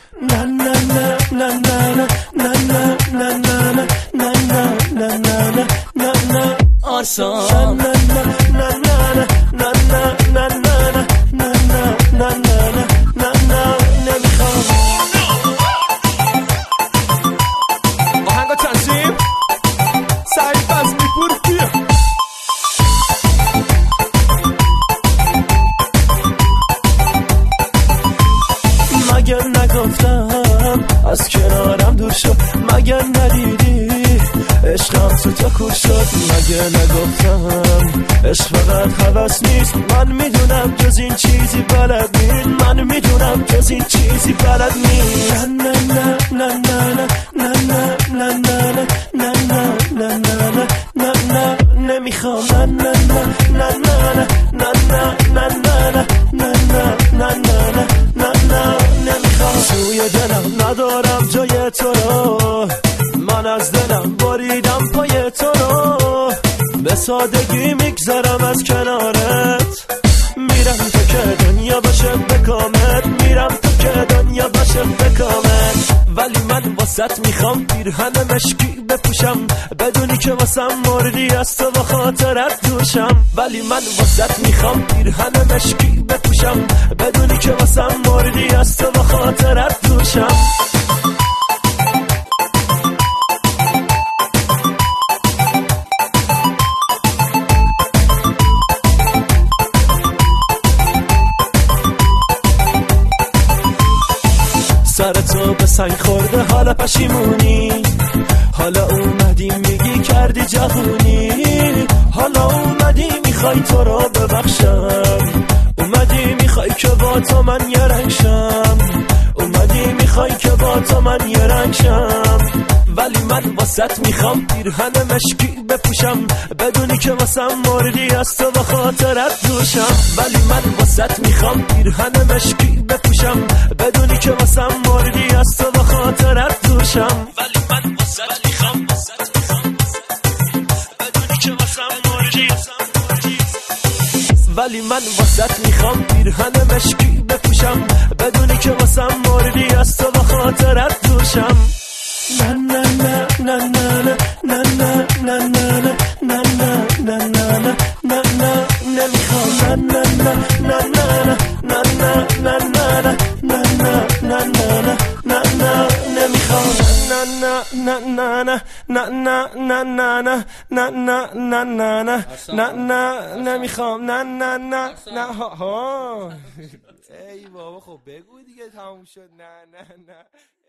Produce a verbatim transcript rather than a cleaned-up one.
نه نه نه نه نه نه نه نه نه نه نه نه نه نه نه آرسان نه نه نه نه نه نه نه نه نه نه نه نه نه نه نمیخوام آهنگا تنظیم سعید بزمی پور بیا مگه نگفتم از کنارم دور شد مگه ندیدی عشقم تو تا کور شد مگه نگفتم عشق فقط هوس نیست من میدونم جز این چیزی بلد نیست من میدونم جز این چیزی بلد نیست نه نه نه نه نه نه نه نه نه نه نه نه نه نه نمیخوام نه نه نه نه نه نه نه نه نه نه نه نه نه نه نمیخوام توی دلم ندارم جای تو رو من از دلم بریدم پای تو رو به سادگی میگذرم از کنارت میرم تو که دنیا باشه بکامت میرم تو که دنیا باشه بکامت ولی من واسط میخوام پیرهن مشکی بپوشم بدونی که واسم مردی از تو با خاطرت دوشم ولی من واسط میخوام پیرهن مشکی بپوشم بدونی که واسم مردی از تو با خاطرت دوشم سر تو به سنگ خورده حالا پشیمونی حالا اومدی میگی کردی جوونی حالا اومدی میخوای تو رو ببخشم اومدی میخوای که با تو من یه رنگ شم اومدی میخوای که با تو من یه رنگ شم ولی من واسط میخوام پیرهن مشکی بپوشم بدونی که واسم مردی از تو با خاطرت دوشم ولی من واسط میخوام پیرهن مشکی بپوشم بدونی که واسم مردی از تو با خاطرت دوشم ولی من واسط میخوام واسط میخوام بدونی که واسم مردی ولی من واسط میخوام پیرهن مشکی بپوشم بدونی که واسم مردی از تو با خاطرت دوشم نه نه نه نه نه نه نه نه نه نه نه نه نه نه نه نمیخوام نه نه نه نه نه نه نه نه نه نه نه نه نه نه نمیخوام نه نه نه نه نه نه نه نه نه نه نه نه نه نه نه نمیخوام نه نه نه نه ها ای بابا خب بگو دیگه تموم شد نه نه نه